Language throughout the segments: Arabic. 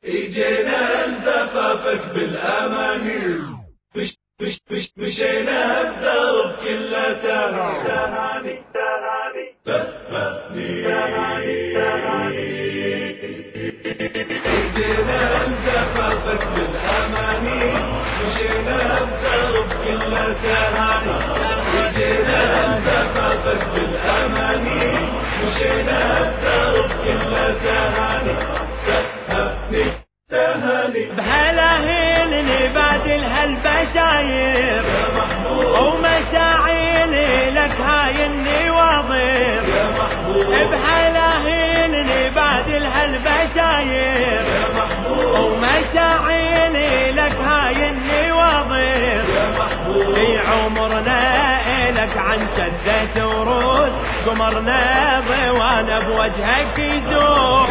اجينا لزفافك بالاماني، مشينا بدرب كله تهاني تهاني اجينا لزفافك بالاماني، مشينا بدرب كله تهاني. اجينا لزفافك بالاماني، مشينا بدرب كله تهاني تهاني. بهلاهيلني بادل هالبشاير ومشاعيلي لك هاي النواظر. بهلاهيلني بادل هالبشاير ومشاعيلي لك هاي النواظر. في عمرنا إلك عن شدة ورود، قمرنا ضوانا بوجهك يزور.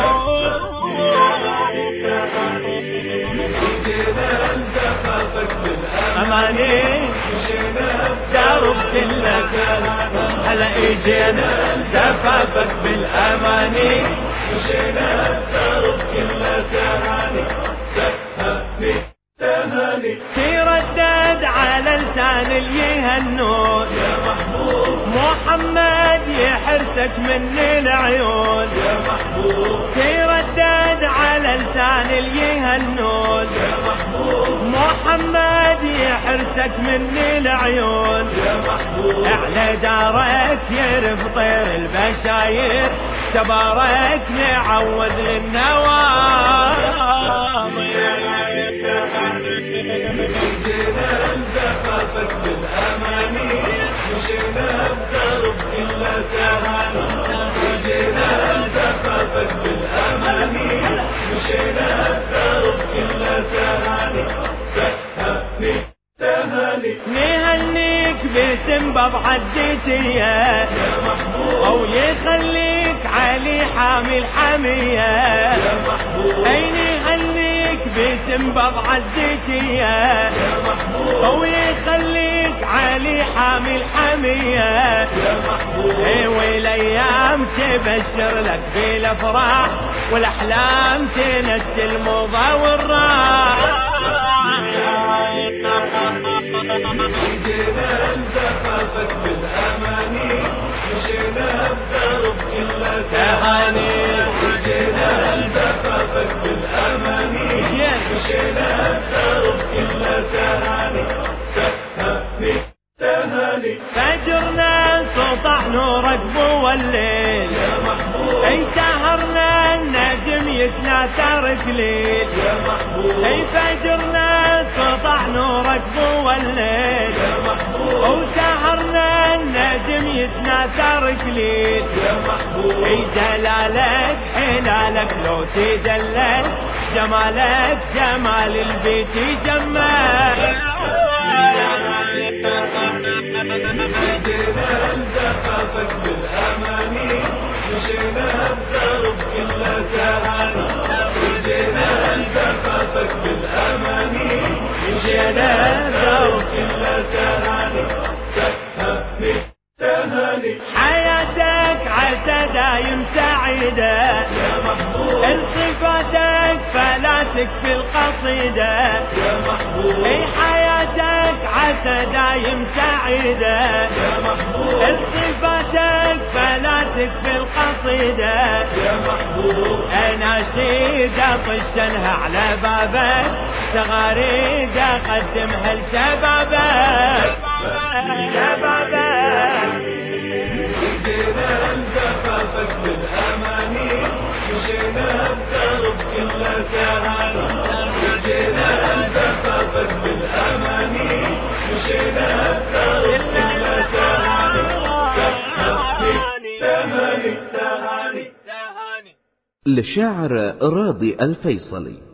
اجينا لزفافك بالاماني، مشينا بدرب كله تهاني. هلا اجينا لزفافك بالاماني، مشينا بدرب كله تهاني تهاني. تردد على لسان اللي يهنون يا محبوب محمد يحرسك من العيون. يا محبوب تردد على لسان اللي يهنون يا محبوب محمد يحرسك من العيون. يا محبوب اعلى دارك يرف طير البشاير، تبارك نعوذ للنواظر. اجينا لزفافك بالاماني، مشينا بدرب كله تهاني. اجينا لزفافك بالاماني، مشينا بدرب كله تهاني تهاني. نهنيك باسم بضعة زيتية يا محبوب او يخليك علي حامي الحمية. يا محبوب اي نهنيك باسم بضعة زيتية يا محبوب او يخليك علي حامي الحمية. يا محبوب اي والايام تبشر لك بالافراح، والاحلام تنسي المضى والراح. اجينا لزفافك بالاماني، مشينا بدرب كله تهاني. اجينا لزفافك بالاماني، مشينا بدرب كله تهاني تهاني. فجرنا سطع نورك بو الليل، يا محبوب اي سهرنا النجم يتناثر ليل. يا محبوب اي فجرنا سطع نورك بو الليل، يا محبوب وسهرنا النجم يتناثر ليل. يا محبوب اي جلالك حلالك لو تدلل، جمالك جمال البيت يجمل. اجينا لزفافك بالاماني، مشينا بدرب كله تهاني. اجينا لزفافك بالاماني، مشينا بدرب كله تهاني تهاني. حياتك عسى دايم سعيدة، يا محبوب الصفاتك فلا تكفي القصيدة. يا محبوب اي حياتك عسى دايم سعيدة، يا محبوب الصفاتك فلا تكفي القصيدة. يا محبوب اناشيد اطشنها على بابك، تغاريد اقدمها لشبابك شبابك. اجينا لزفافك بالاماني، مشينا بدرب كله تهاني. اجينا لزفافك بالاماني، مشينا بدرب كله تهاني تهاني تهاني. للشاعر راضي الفيصلي.